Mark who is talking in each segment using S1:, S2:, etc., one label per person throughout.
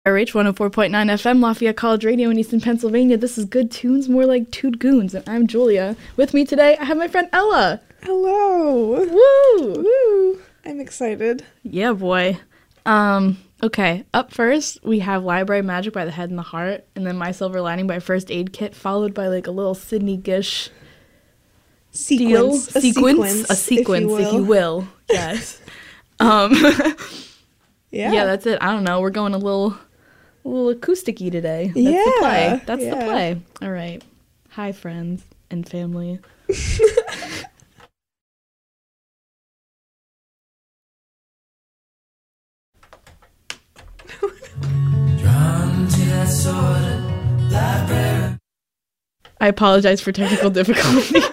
S1: RH 104.9 FM, Lafayette College Radio in Easton, Pennsylvania. This is Good Tunes, more like Toot Goons, and I'm Julia. With me today, I have my friend Ella.
S2: Hello.
S1: Woo!
S2: Woo! I'm excited.
S1: Yeah, boy. Okay, up first, we have Library Magic by The Head and the Heart, and then My Silver Lining by First Aid Kit, followed by like a little Sydney Gish
S2: sequence,
S1: if you will. Yes. Yeah, that's it. I don't know. We're going a little acoustic-y today. That's the play. That's the play. All right. Hi, friends and family. I apologize for technical difficulties.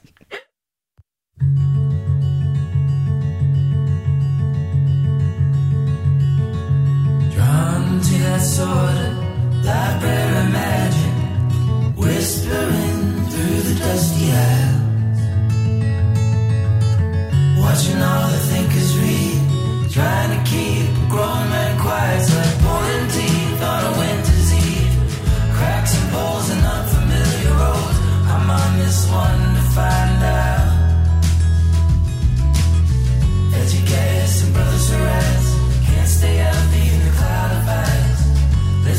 S3: Sordid library magic, whispering through the dusty aisles, watching all the thinkers read, trying to keep a grown man quiet. It's like pulling teeth on a winter's eve, cracks and bowls and unfamiliar roads. I'm on this one to find out. Educators and brothers who rise can't stay healthy in the cloud of ice.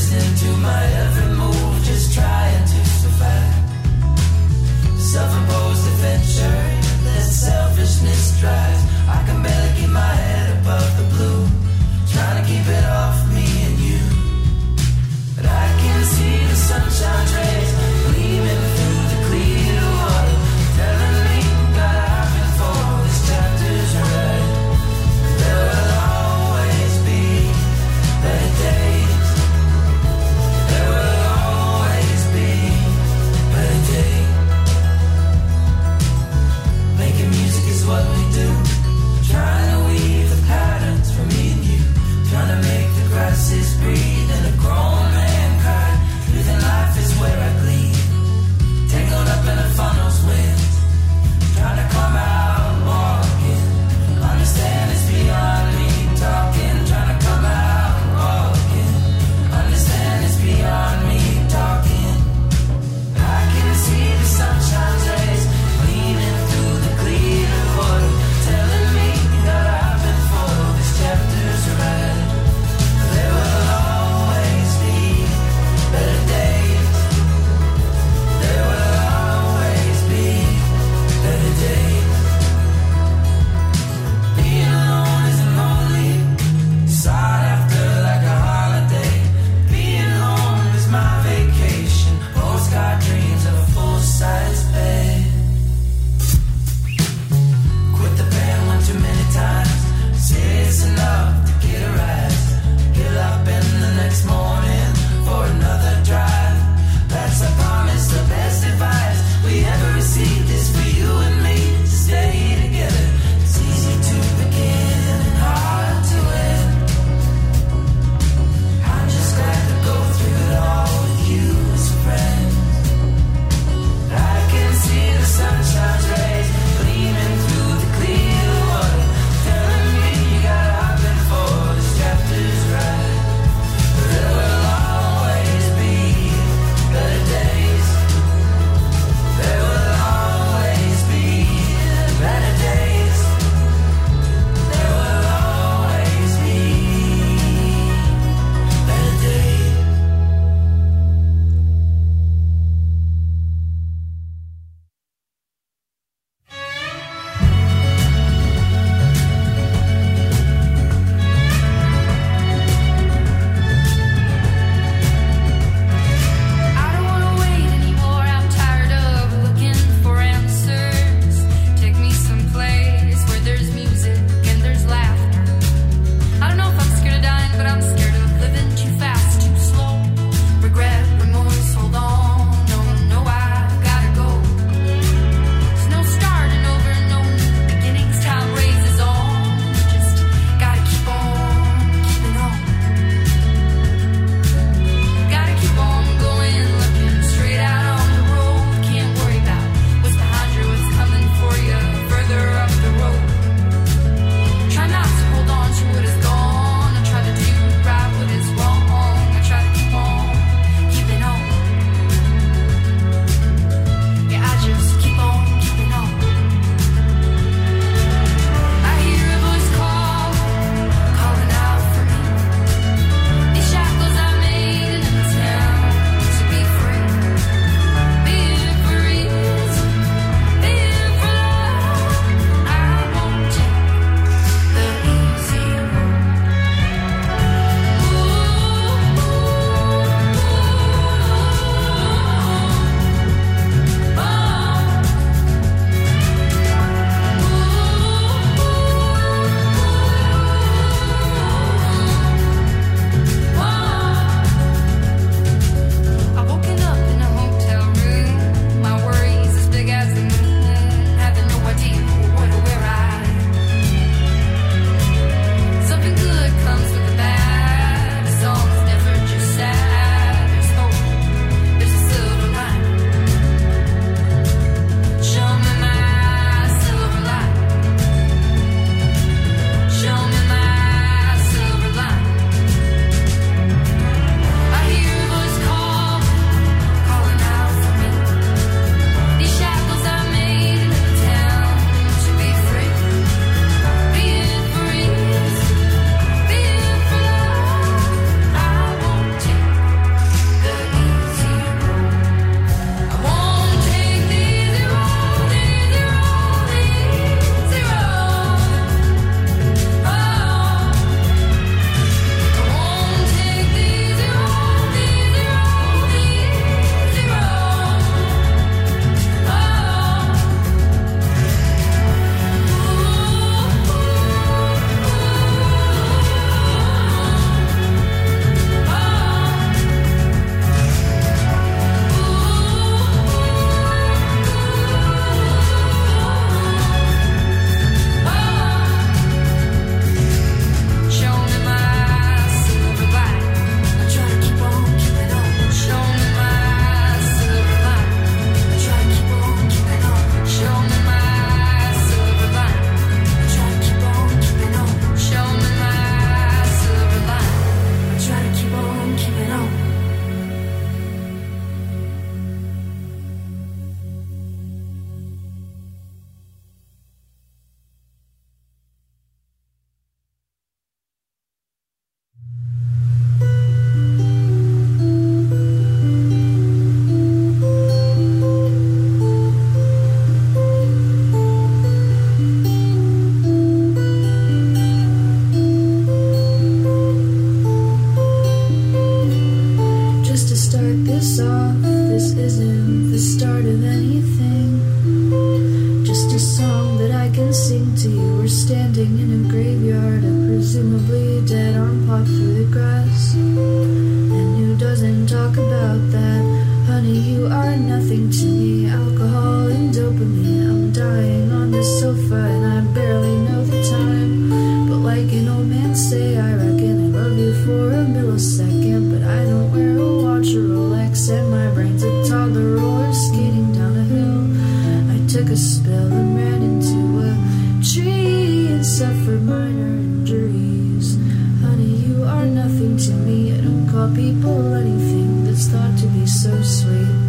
S4: soft, this isn't the start of anything. Just a song that I can sing to you. We're standing in a graveyard, presumably dead, arm popped through the grass. And who doesn't talk about that? Honey, you are nothing to me. Alcohol and dopamine. I'm dying on the sofa and I barely know the time. But like an old man say, I reckon I love you for a millisecond. But I don't wear a watch or Rolex and my brain's a toddler roller skating down a hill. I took a spill and ran into a tree and suffered minor injuries. Honey, you are nothing to me. I don't call people anything that's thought to be so sweet.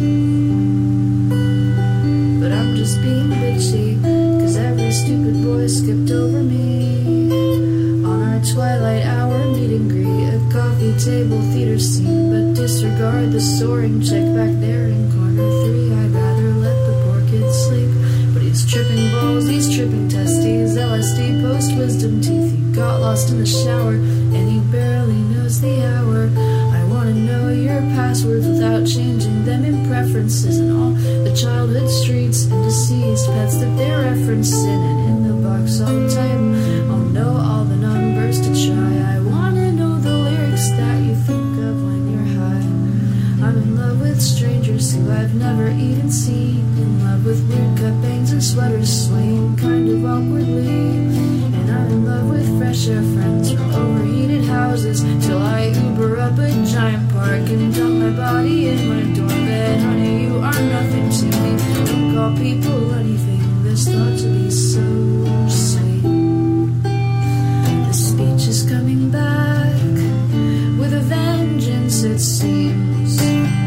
S4: But I'm just being bitchy, cause every stupid boy skipped over me on our twilight hour meet and greet, a coffee table theater scene. But disregard the soaring chick back there in corner 3. I'd rather let the poor kid sleep. But he's tripping balls, he's tripping testes, LSD post-wisdom teeth. He got lost in the shower and he barely knows the hour. I wanna know your passwords without changing them in preferences, and all the childhood streets and deceased pets that they're referencing. And in the box all type, I'll know all the numbers to try. I wanna know the lyrics that you think of when you're high. I'm in love with strangers who I've never even seen, in love with weird cut bangs and sweaters swaying kind of awkwardly. And I'm in love with fresh air friends from overheated houses, till I Uber up a giant park and dump my body in my dorm bed. Honey, you are nothing to me. Don't call people anything that's thought to be so sweet. The speech is coming back with a vengeance, it seems.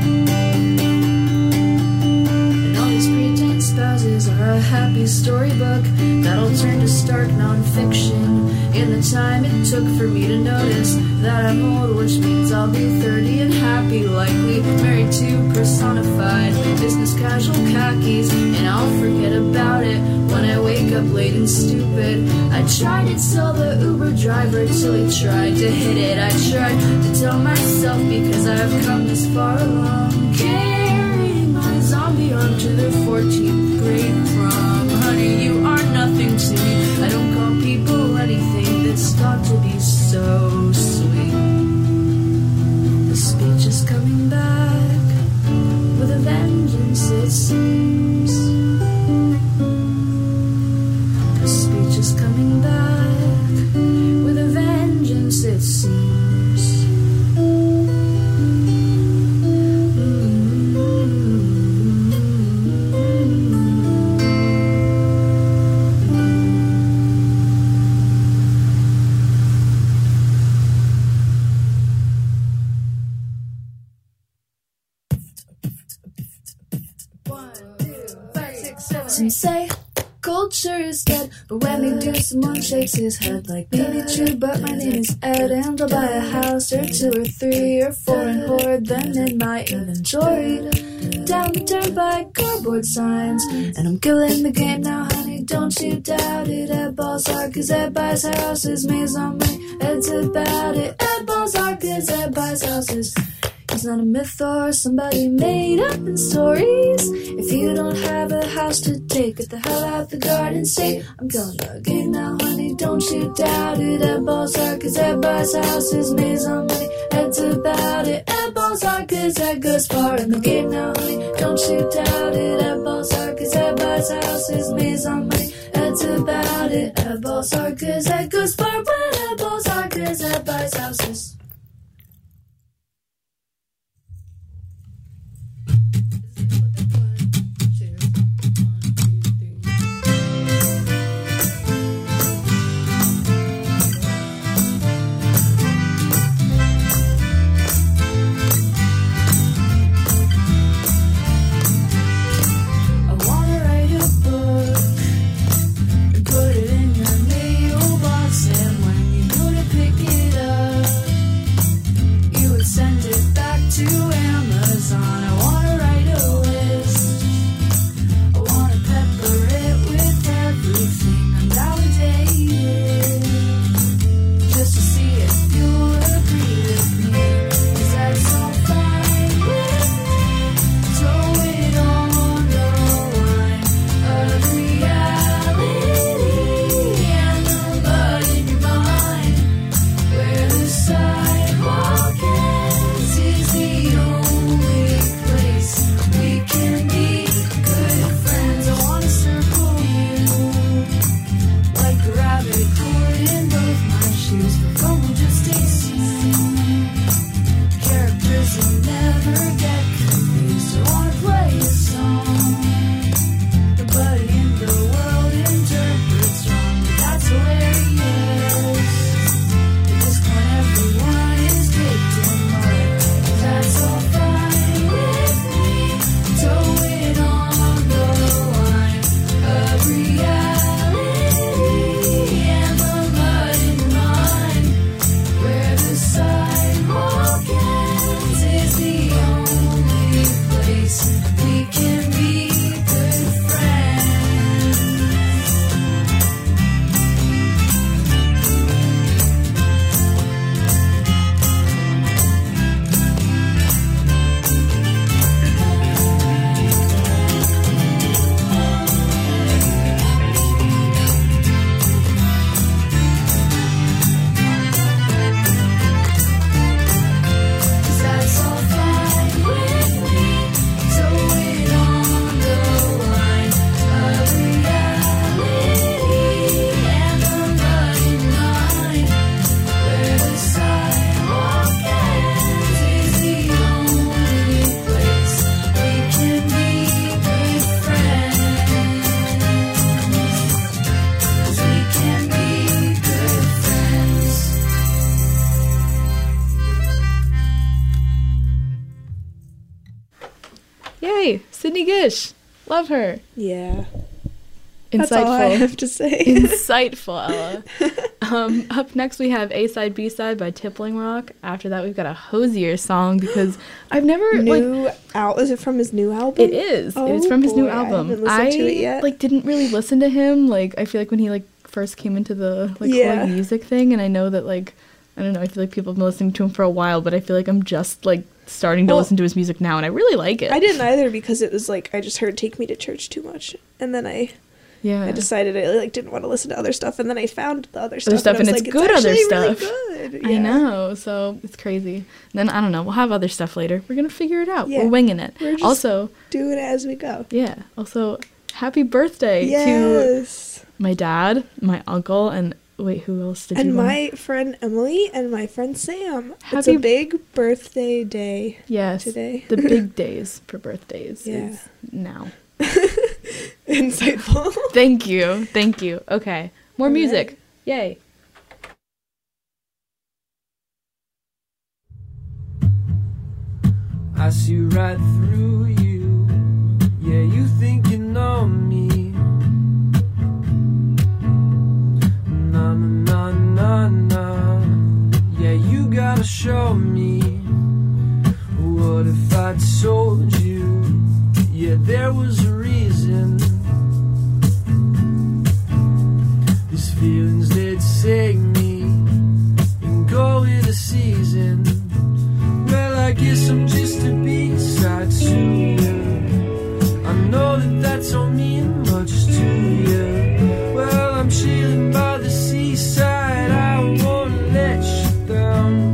S4: And all these pretend spouses are a happy storybook that'll turn to stark nonfiction in the time it took for me to notice that I'm old, which means I'll be 30 and happy, likely married to personified business casual khakis. And I'll forget about it when I wake up late and stupid. I tried to tell the Uber driver till he tried to hit it. I tried to tell myself because I've come this far along, carrying my zombie arm to the 14th grade prom. Honey, you are nothing to me. I don't call people anything that's thought to be so sweet. The speech is coming back with a vengeance, it seems. The speech is coming back with a vengeance, it seems. Some say culture is dead, but when they do, someone shakes his head like maybe true, but my name is Ed, and I'll buy a house or 2 or 3 or 4 and hoard them in my inventory. Down the turnpike, cardboard signs, and I'm killing the game now, honey, don't you doubt it. Ed Balzar, cause Ed buys houses, maison money, Ed's about it. Ed Balzar, cause Ed buys houses. He's not a myth or somebody made up in stories. If you don't have a house to take, get the hell out the garden state. I'm killing the game now, honey, don't you doubt it. Ed Balzar, cause Ed buys houses, maison money, Ed's about it. Ed Balzar, cause Ed goes far in the game now, honey, don't you doubt it. Ed Balzar, cause Ed buys houses, maison money, Ed's about it. Ed Balzar, cause Ed goes far, but Ed Balzar, cause Ed buys houses. Put it in your mailbox, and when you go to pick it up,
S1: Yay, Sydney Gish. Love her.
S2: Yeah.
S1: Insightful.
S2: That's all I have to say.
S1: Insightful, Ella. Up next we have A-Side, B-Side by Tippling Rock. After that we've got a Hosier song because I've never
S2: Is it from his new album?
S1: It is. It is from his new album.
S2: I haven't listened to it yet.
S1: Didn't really listen to him. Like I feel like when he first came into the whole music thing, and I know that I don't know, I feel like people have been listening to him for a while, but I feel like I'm just starting to listen to his music now, and I really like it.
S2: I didn't either because it was I just heard Take Me to Church too much, and then I decided I didn't want to listen to other stuff, and then I found the other stuff,
S1: and it's good other stuff.
S2: Really good.
S1: I know, so it's crazy. And then I don't know, we'll have other stuff later. We're gonna figure it out.
S2: Yeah.
S1: We're winging it.
S2: We're just
S1: also
S2: doing it as we go.
S1: Yeah. Also, happy birthday to my dad, my uncle, and wait, who else did you?
S2: And my friend Emily and my friend Sam. It's
S1: Happy
S2: a big birthday day.
S1: Yes.
S2: Today.
S1: The big days for birthdays.
S2: Yeah.
S1: Is now.
S2: Insightful.
S1: Thank you. Okay. More music. Yay.
S3: I see right through you. Yeah, you think you know me. Na na na na. Yeah, you gotta show me. What if I told you? Yeah, there was a reason. These feelings, they'd take me and go with the season. Well, I guess I'm just a B-side to you. I know that don't mean much to you. Well, I'm chilling by the seaside. I won't let you down.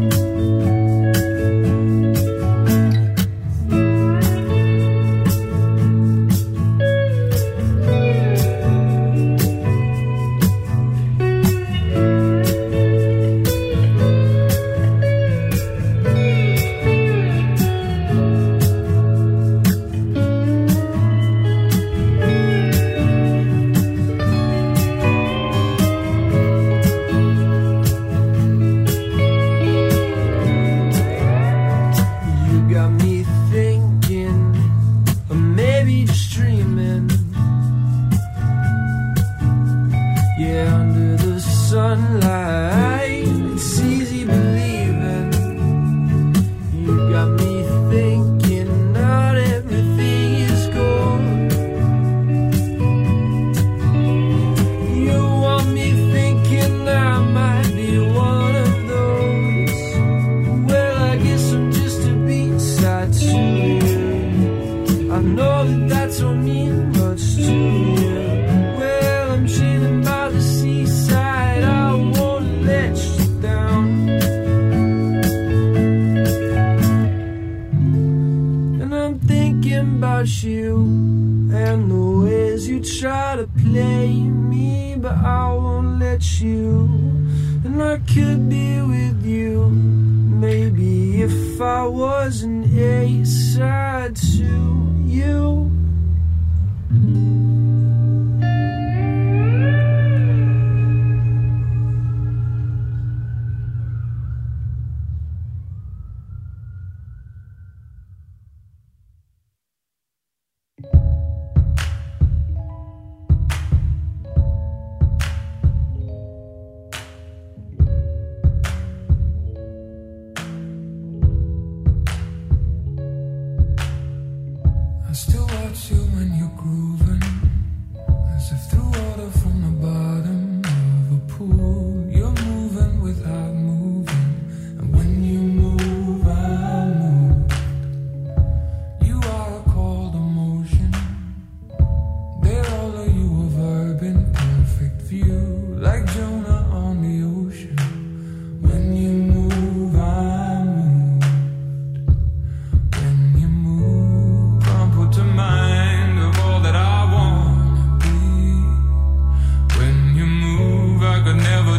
S5: Never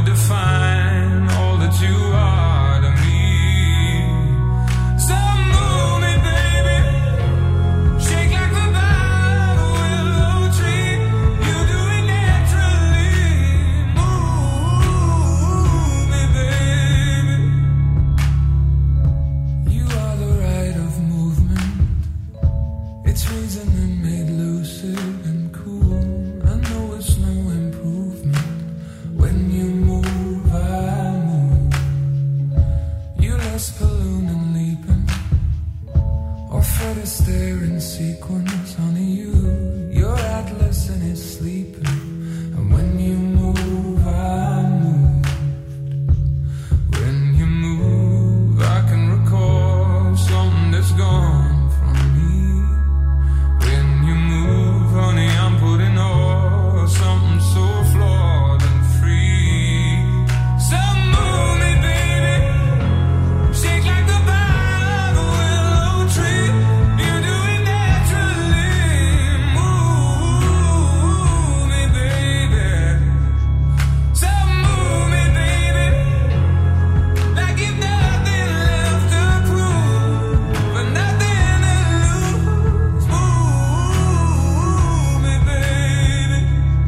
S3: is there in sequence? Only you, your adolescent is sleeping. And when you move, I moved. When you move, I can recall something that's gone from me. When you move, honey, I'm putting on something so flawed and free. So move me, baby, shake like the bough of a willow tree. You do it naturally. Move me, baby. So move me, baby, like you've nothing left to prove, but nothing to lose. Move me, baby.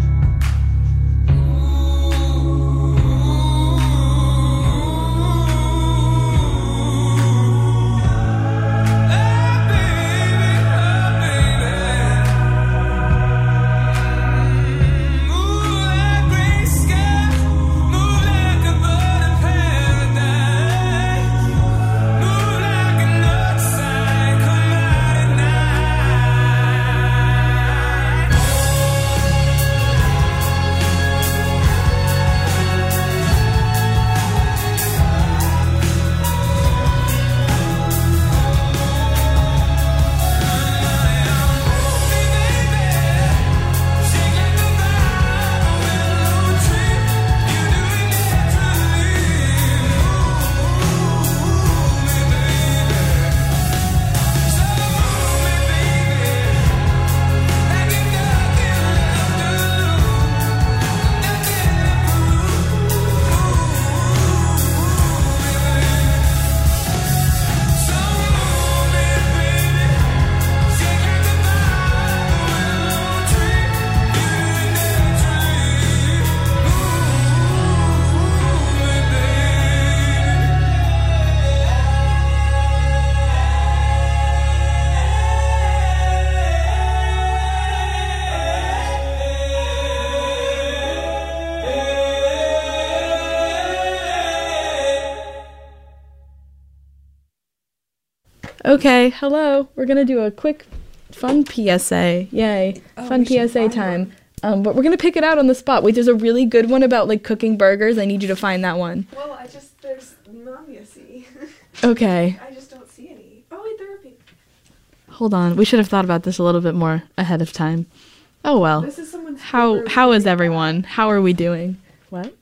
S1: Okay, hello. We're gonna do a quick, fun PSA. Yay, fun PSA time. But we're gonna pick it out on the spot. Wait, there's a really good one about like cooking burgers. I need you to find that one.
S2: Well, there's none, you see.
S1: Okay.
S2: I just don't see any. Oh, wait, there are people.
S1: Hold on. We should have thought about this a little bit more ahead of time. Oh well.
S2: This is someone's
S1: How is everyone? How are we doing? What?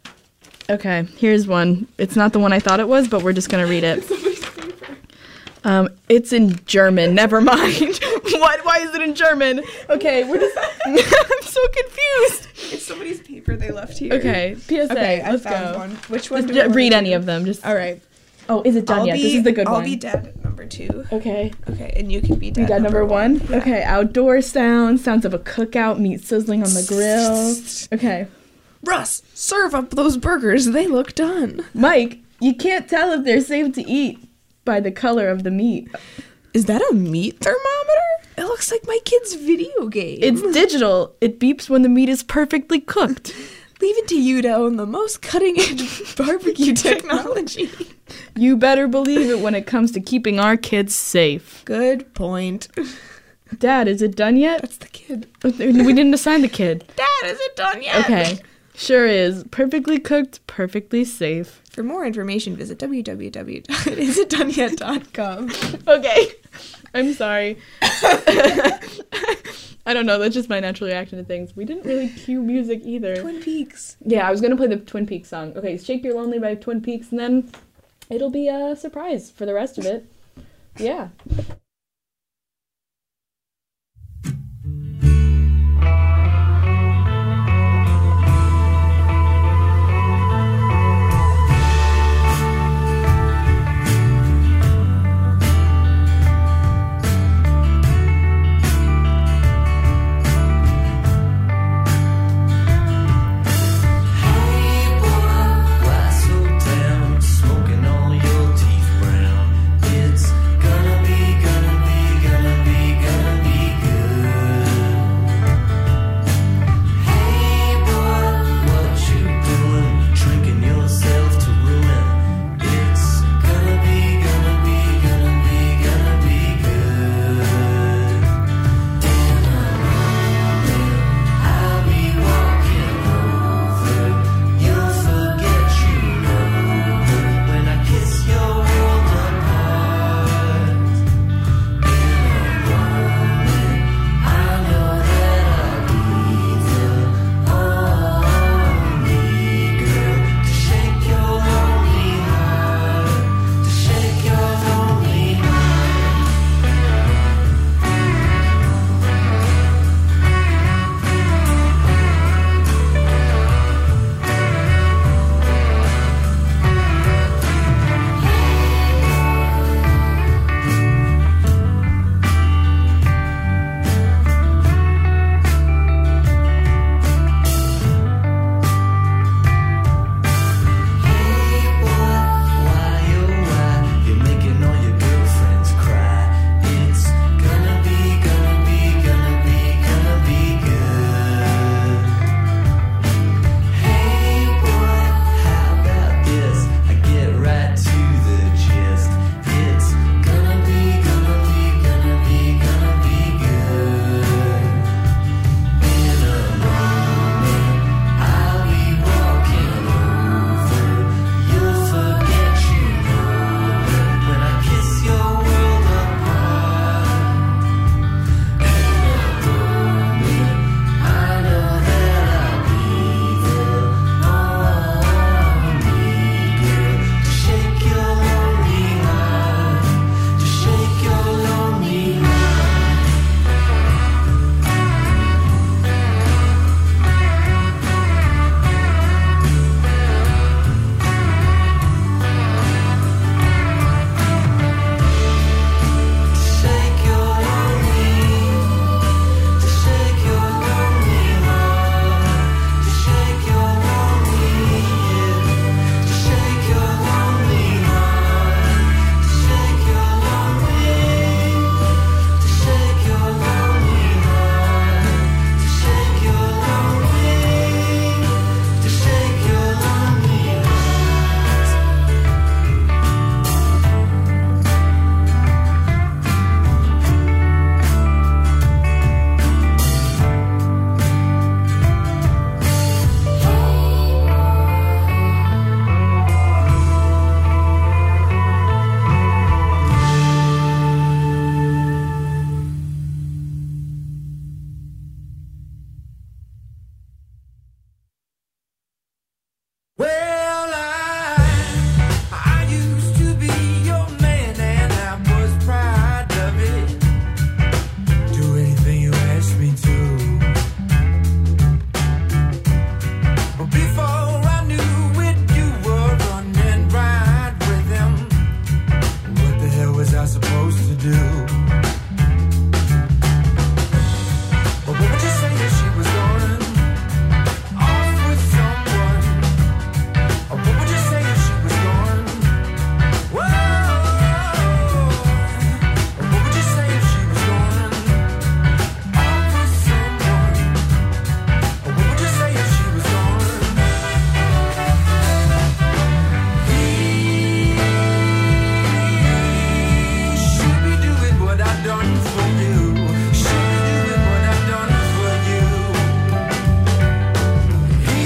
S1: Okay, here's one. It's not the one I thought it was, but we're just gonna read it. It's in German. Never mind. What? Why is it in German? Okay, we're just. I'm so confused.
S2: It's somebody's paper they left here.
S1: Okay, PSA.
S2: Okay,
S1: let's
S2: I found
S1: go.
S2: one. Which one?
S1: Read any of them. Just.
S2: All right.
S1: Oh, is it done yet? This is the good one.
S2: I'll be dead number 2.
S1: Okay.
S2: Okay, and you can be dead.
S1: You got number 1?
S2: Yeah.
S1: Okay, outdoor sounds of a cookout, meat sizzling on the grill. Okay.
S2: Russ, serve up those burgers. They look done.
S1: Mike, you can't tell if they're safe to eat by the color of the meat.
S2: Is that a meat thermometer? It looks like my kid's video game.
S1: It's digital. It beeps when the meat is perfectly cooked.
S2: Leave it to you to own the most cutting-edge barbecue technology.
S1: You better believe it when it comes to keeping our kids safe.
S2: Good point.
S1: Dad, is it done yet?
S2: That's the kid.
S1: We didn't assign the kid.
S2: Dad, is it done yet?
S1: Okay. Sure is. Perfectly cooked, perfectly safe.
S2: For more information, visit www.isitdoneyet.com.
S1: Okay. I'm sorry. I don't know. That's just my natural reaction to things. We didn't really cue music either.
S2: Twin Peaks.
S1: Yeah, I was going to play the Twin Peaks song. Okay, Shake Your Lonely by Twin Peaks, and then it'll be a surprise for the rest of it. Yeah.
S3: Smoking all your teeth brown. It's gonna be supposed to do. But what would you say if she was gone off with someone? Or what would you say if she was gone? Whoa! Or what would you say if she was gone off with someone? Or what would you say if she was gone? Should be doing what I've done for you. Should be doing what I've done for you. He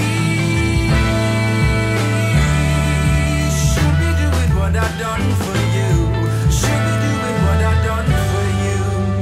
S3: should be doing what I've done for you. Should be doing what I've done for you.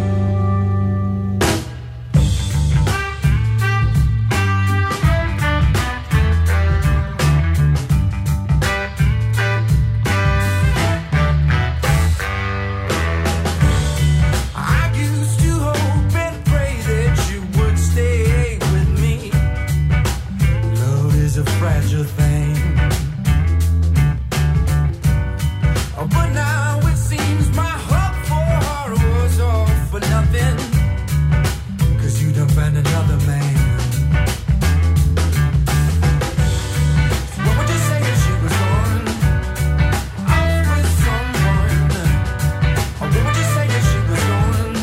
S3: I used to hope and pray that you would stay with me. Love is a fragile thing. Oh, but now it seems my hope for her was all for nothing. 'Cause you done found another man. So what would you say if she was gone off with someone? Or what would you say if she was gone?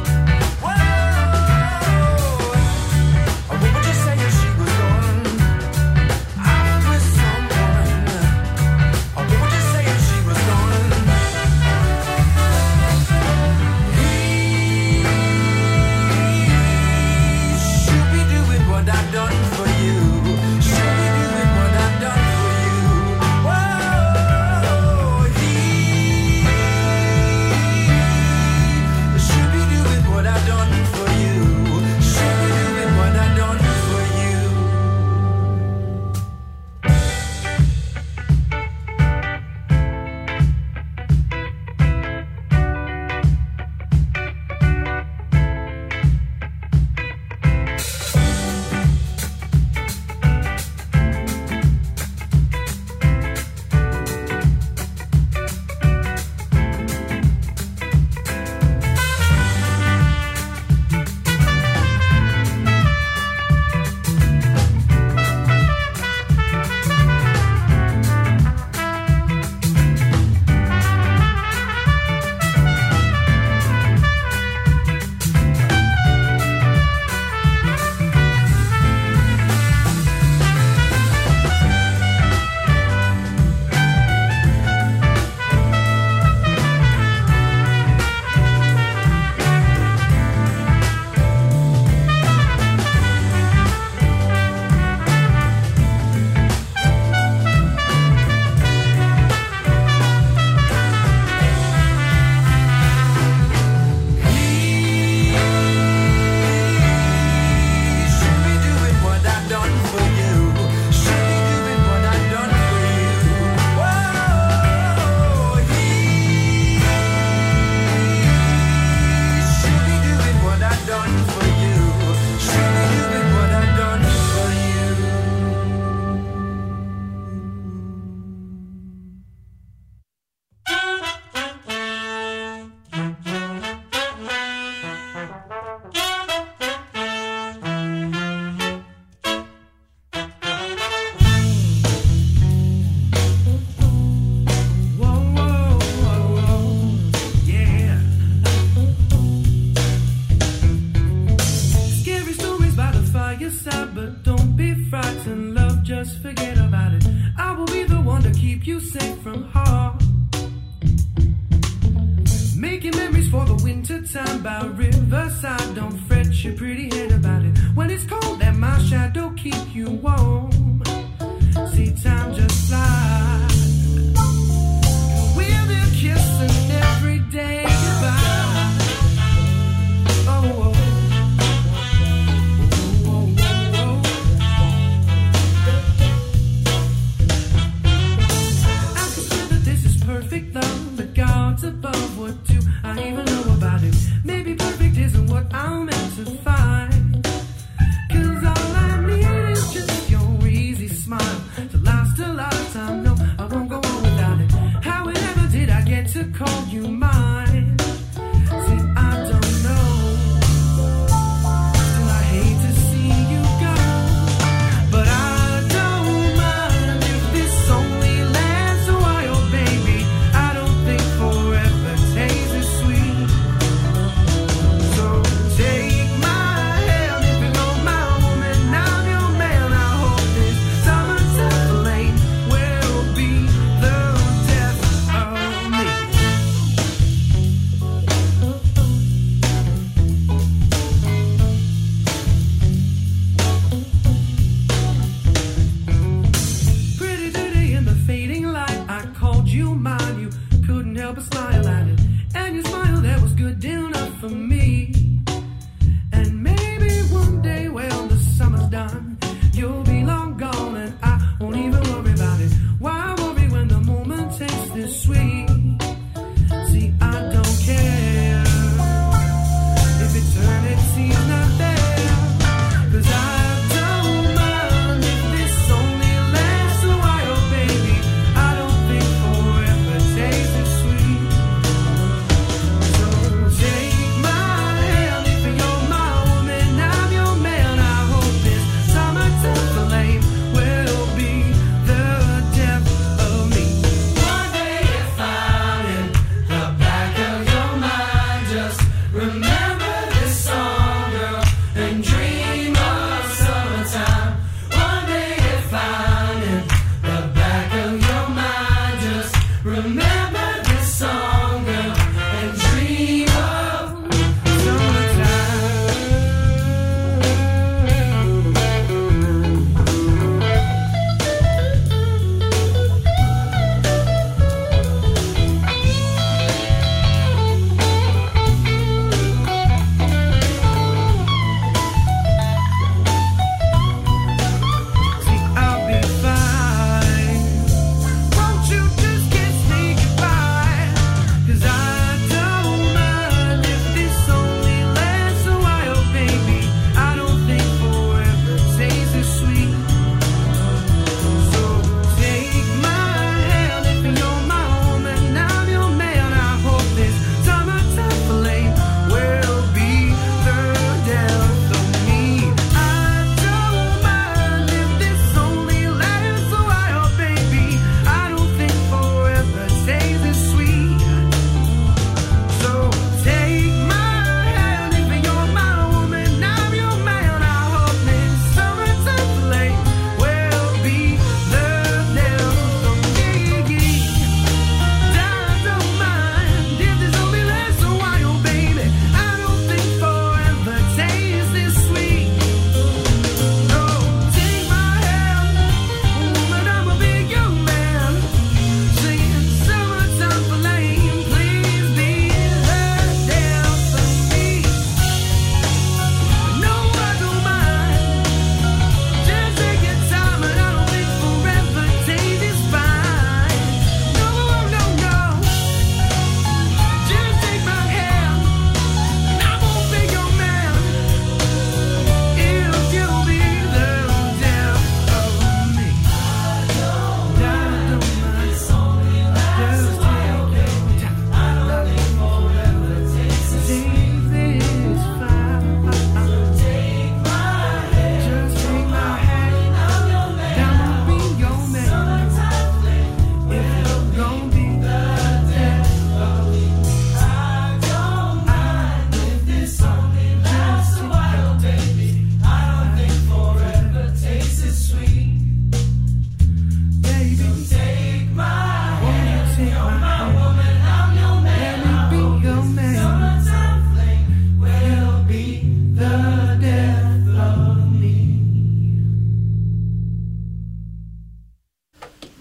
S3: Whoa! Or what would you say if she was gone off with someone? Or what would you say if she was gone? He should be doing what I've done for you. Should be doing what I've done for you. Whoa! He should be doing what I've done for you. Should be doing what I've done for you. Should be doing what I've done for you. Should be doing what I've done for you. Whoa! He should be doing what I've done for you. Should be doing what I've done for you. Whoa, whoa, whoa, whoa, yeah. Scary stories by the fireside, but don't be frightened, love, just forget about it. I will be the one to keep you safe from harm. Making memories for the winter time by riverside. Don't fret your pretty head about it. When it's cold, let my shadow keep you warm. See, time just flies. We'll be kissing every day goodbye. Oh, oh, oh, oh, oh, oh. I can swear that this is perfect love. The gods above, what do I even know about it? Maybe perfect isn't what I'm meant to find.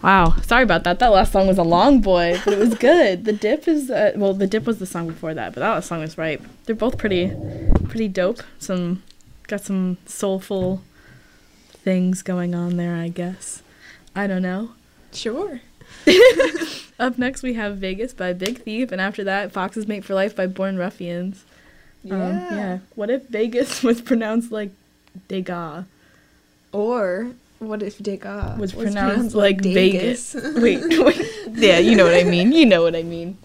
S1: Wow, sorry about that. That last song was a long boy, but it was good. The Dip is The Dip was the song before that, but that last song was right. They're both pretty dope. Got some soulful things going on there, I guess. I don't know.
S2: Sure.
S1: Up next, we have Vegas by Big Thief, and after that, Foxes Mate for Life by Born Ruffians. Yeah. What if Vegas was pronounced like Degas?
S2: Or what if Degas
S1: was pronounced like Vegas? Wait. Yeah, you know what I mean.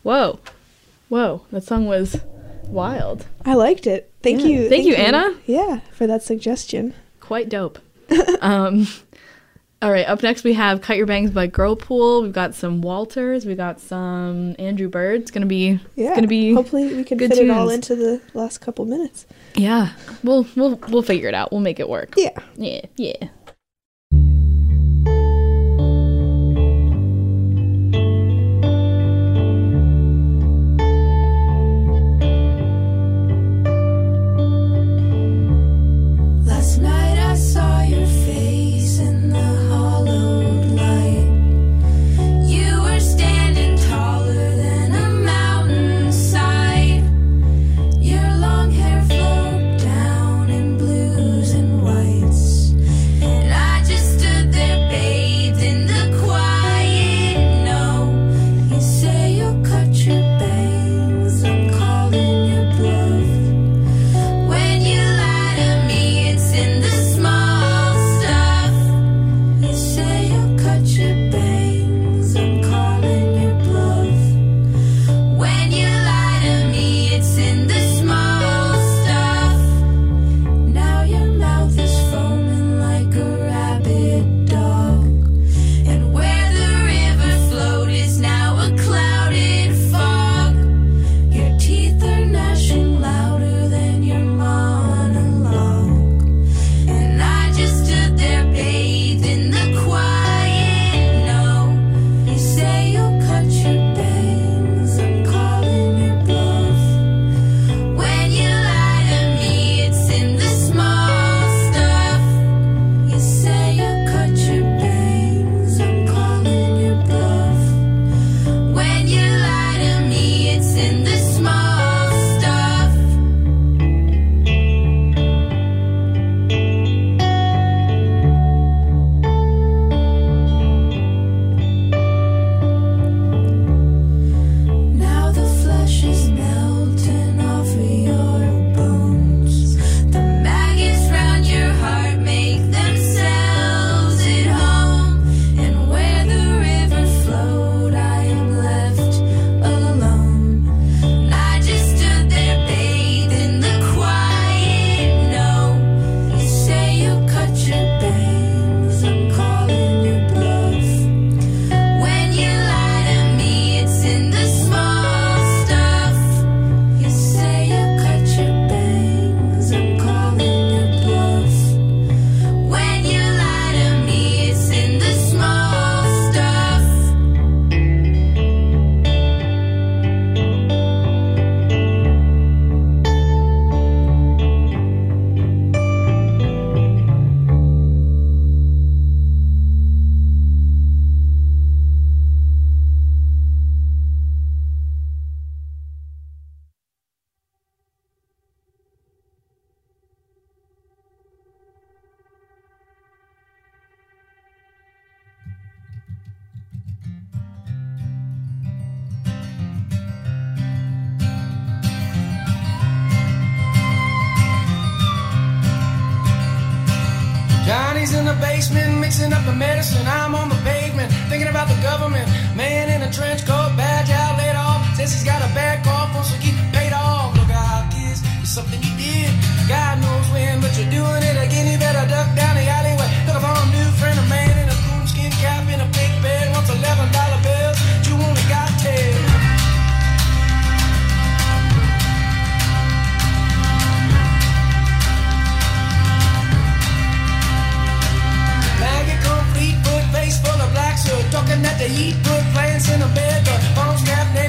S1: Whoa. That song was wild.
S2: I liked it. Thank you.
S1: Thank you, Anna.
S2: Yeah, for that suggestion.
S1: Quite dope. All right, up next we have Cut Your Bangs by Girlpool. We've got some Walters. We got some Andrew Bird. It's gonna be
S2: hopefully we can fit it all into the last couple minutes.
S1: Yeah. We'll figure it out. We'll make it work.
S2: Yeah.
S1: Yeah.
S4: Last night I saw your face in the hollowed light. You were standing taller than a mountainside. Your long hair flowed down in blues and whites, and I just stood there bathed in the quiet. No, you say you'll cut your bangs, I'm calling your bluff. When you lie to me, it's in the small stuff. You say you'll cut your bangs, I'm calling your bluff. When you lie to me, it's in the small stuff. Now your mouth is foaming like a rabid dog, and where the river flowed is now a clouded fog. Your teeth are gnashing louder than your monologue, and I just stood there bathed in the quiet. No, you say you'll cut your bangs, I'm calling your bluff. When you lie to me, it's in the small stuff. You say you'll cut your bangs, I'm calling your bluff. When you lie to me, it's in the small stuff. Now the flesh is melting off of your bones. The maggots round your heart make themselves at home. And where the river flowed, I am left alone. I just stood there bathed in the quiet. No, you say you'll cut your bangs, I'm calling your bluff. When you lie to me, it's in the small stuff. You say you'll cut your bangs, I'm calling your bluff. When you lie to me, it's in the small stuff.
S3: Johnny's in the basement mixing up the medicine. I'm on the pavement thinking about the government. Man in a trench coat, badge out, laid off. Says he's got a bad cough, wants to keep it paid off. Look out, kids, it's something you did. God knows when, but you're doing it again. You better duck down the alleyway. Look for a new friend, a man in a coonskin cap in a big bed. Wants $11 bills, but you only got 10. Maggot complete, foot face full of black soot. Talking at the heat, put plants in a bed. The phone's capped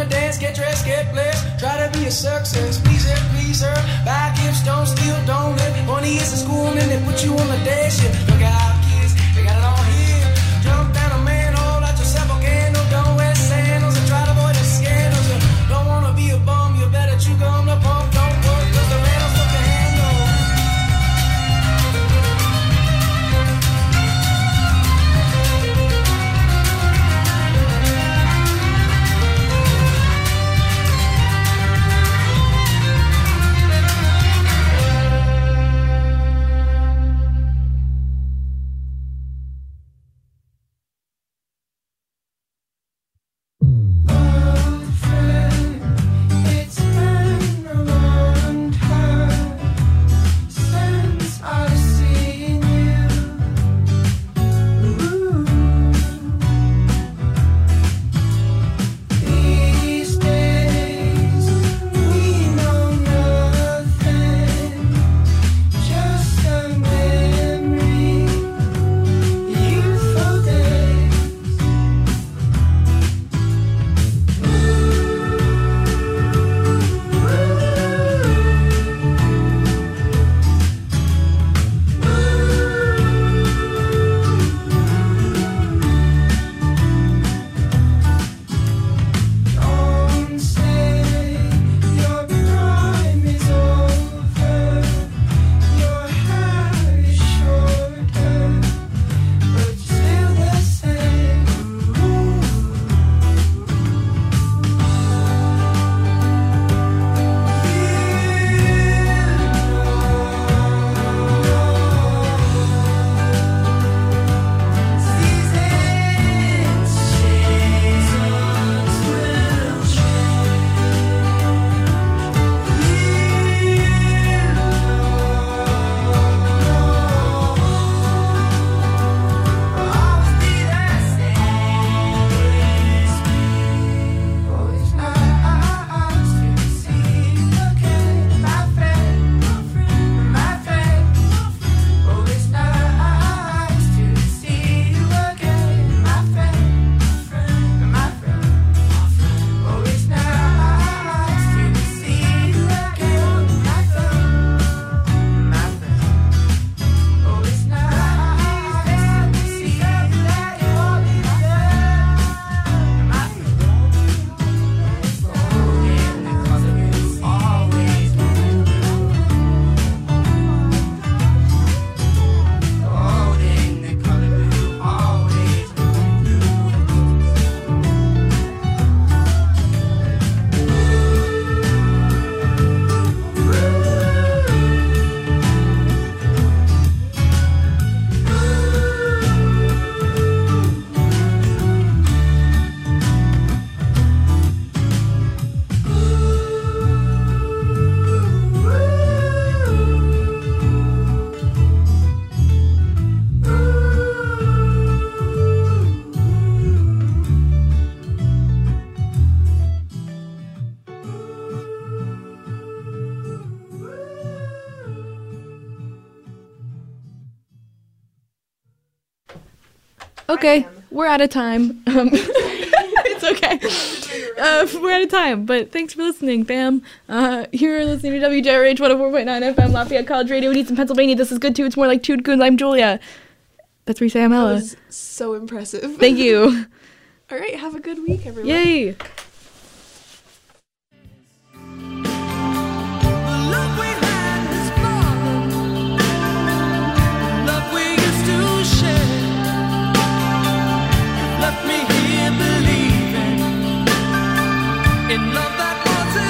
S3: wanna dance, get dressed, get blessed. Try to be a success, please her. Buy gifts, don't steal, don't live. 20 years in school and then they put you on the day shift. Look out, kids, they got it all here. Jump down a manhole, light yourself a candle. Don't wear sandals and try to avoid the scandals. You don't wanna be a bum, you better chew gum. The pump don't work, cause the man will the handle.
S1: Okay, we're out of time. It's okay. We're out of time, but thanks for listening, fam. You're listening to WJRH 104.9 FM, Lafayette College Radio in Easton, Pennsylvania. This is good too. It's more like Chewed Coons. I'm Julia. That's where you say I'm Ella.
S2: That was so impressive.
S1: Thank you.
S2: All right, have a good week, everyone.
S1: Yay.